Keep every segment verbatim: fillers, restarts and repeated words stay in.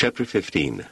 Chapter fifteen.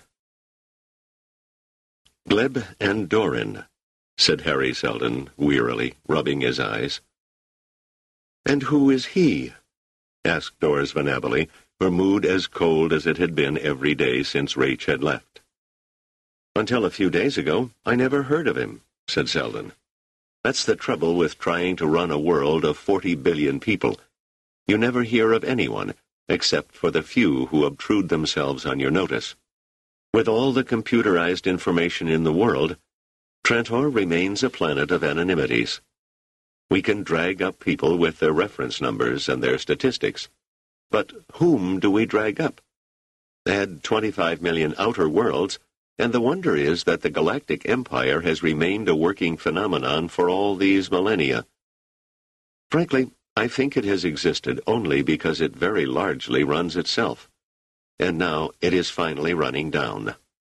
Gleb Andoran, said Harry Seldon wearily, rubbing his eyes. And who is he? Asked Doris Van Abely, her mood as cold as it had been every day since Rach had left. Until a few days ago, I never heard of him, said Seldon. That's the trouble with trying to run a world of forty billion people. You never hear of anyone, except for the few who obtrude themselves on your notice. With all the computerized information in the world, Trantor remains a planet of anonymities. We can drag up people with their reference numbers and their statistics. But whom do we drag up? Add twenty-five million outer worlds, and the wonder is that the Galactic Empire has remained a working phenomenon for all these millennia. Frankly, I think it has existed only because it very largely runs itself. And now it is finally running down.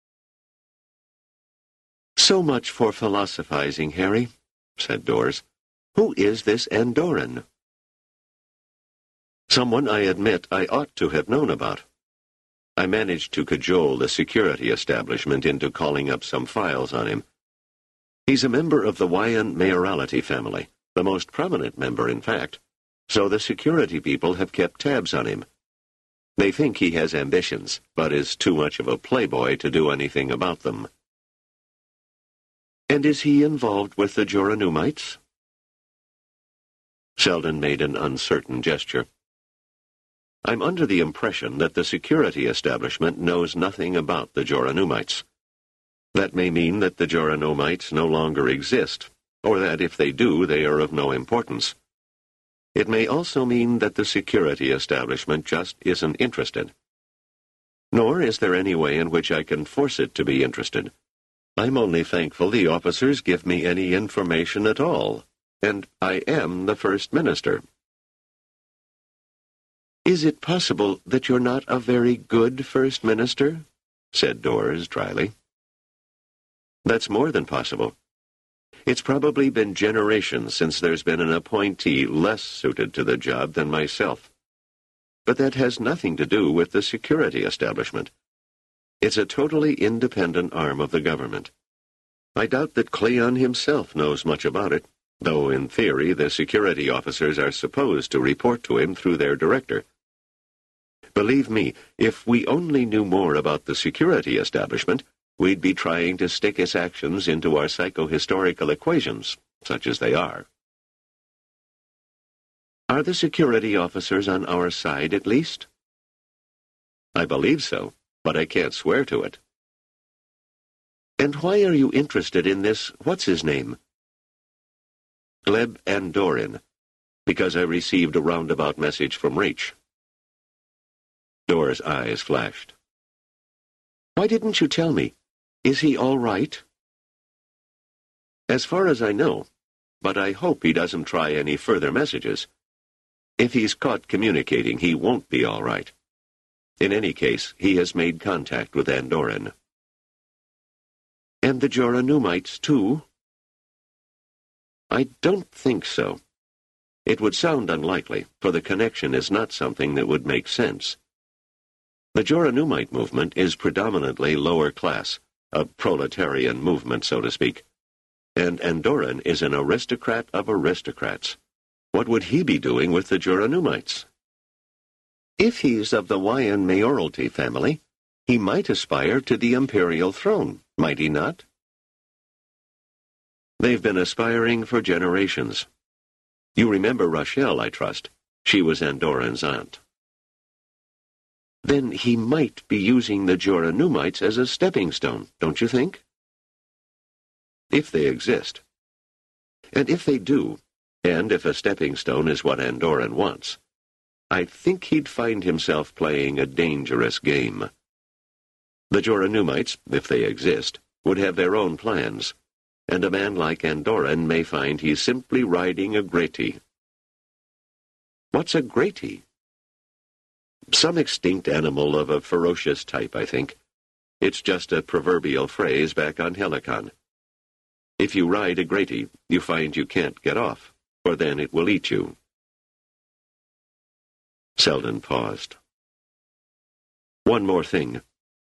So much for philosophizing, Harry, said Doris. Who is this Andoran? Someone I admit I ought to have known about. I managed to cajole the security establishment into calling up some files on him. He's a member of the Wyan mayoralty family, the most prominent member, in fact, so the security people have kept tabs on him. They think he has ambitions, but is too much of a playboy to do anything about them. And is he involved with the Joranumites? Seldon made an uncertain gesture. I'm under the impression that the security establishment knows nothing about the Joranumites. That may mean that the Joranumites no longer exist, or that if they do, they are of no importance. It may also mean that the security establishment just isn't interested. Nor is there any way in which I can force it to be interested. I'm only thankful the officers give me any information at all, and I am the First Minister. Is it possible that you're not a very good First Minister? Said Doris dryly. That's more than possible. It's probably been generations since there's been an appointee less suited to the job than myself. But that has nothing to do with the security establishment. It's a totally independent arm of the government. I doubt that Cleon himself knows much about it, though in theory the security officers are supposed to report to him through their director. Believe me, if we only knew more about the security establishment, we'd be trying to stick its actions into our psychohistorical equations, such as they are. Are the security officers on our side, at least? I believe so, but I can't swear to it. And why are you interested in this, what's-his-name? Gleb Andoran, because I received a roundabout message from Rach. Dora's eyes flashed. Why didn't you tell me? Is he all right? As far as I know, but I hope he doesn't try any further messages. If he's caught communicating, he won't be all right. In any case, he has made contact with Andoran. And the Joranumites, too? I don't think so. It would sound unlikely, for the connection is not something that would make sense. The Joranumite movement is predominantly lower class, a proletarian movement, so to speak. And Andoran is an aristocrat of aristocrats. What would he be doing with the Joranumites? If he's of the Wyan mayoralty family, he might aspire to the imperial throne, might he not? They've been aspiring for generations. You remember Rochelle, I trust. She was Andoran's aunt. Then he might be using the Joranumites as a stepping stone, don't you think? If they exist. And if they do, and if a stepping stone is what Andoran wants, I think he'd find himself playing a dangerous game. The Joranumites, if they exist, would have their own plans, and a man like Andoran may find he's simply riding a Greti. What's a Greti? Some extinct animal of a ferocious type, I think. It's just a proverbial phrase back on Helicon. If you ride a Greti, you find you can't get off, or then it will eat you. Seldon paused. One more thing.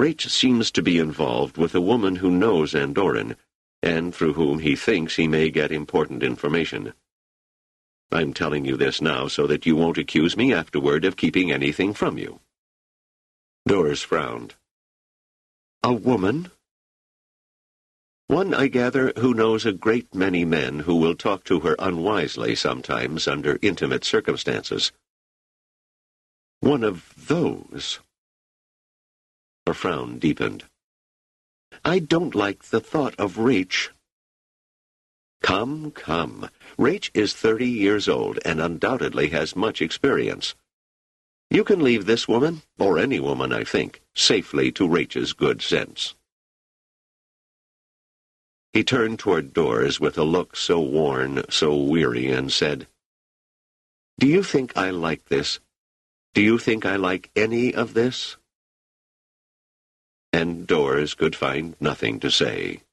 Rache seems to be involved with a woman who knows Andoran, and through whom he thinks he may get important information. I'm telling you this now so that you won't accuse me afterward of keeping anything from you." Doris frowned. "A woman?" "One, I gather, who knows a great many men who will talk to her unwisely sometimes under intimate circumstances." "One of those?" Her frown deepened. "I don't like the thought of Rache." "Come, come. Rache is thirty years old and undoubtedly has much experience. You can leave this woman, or any woman, I think, safely to Rache's good sense." He turned toward Doris with a look so worn, so weary, and said, "Do you think I like this? Do you think I like any of this?" And Doris could find nothing to say.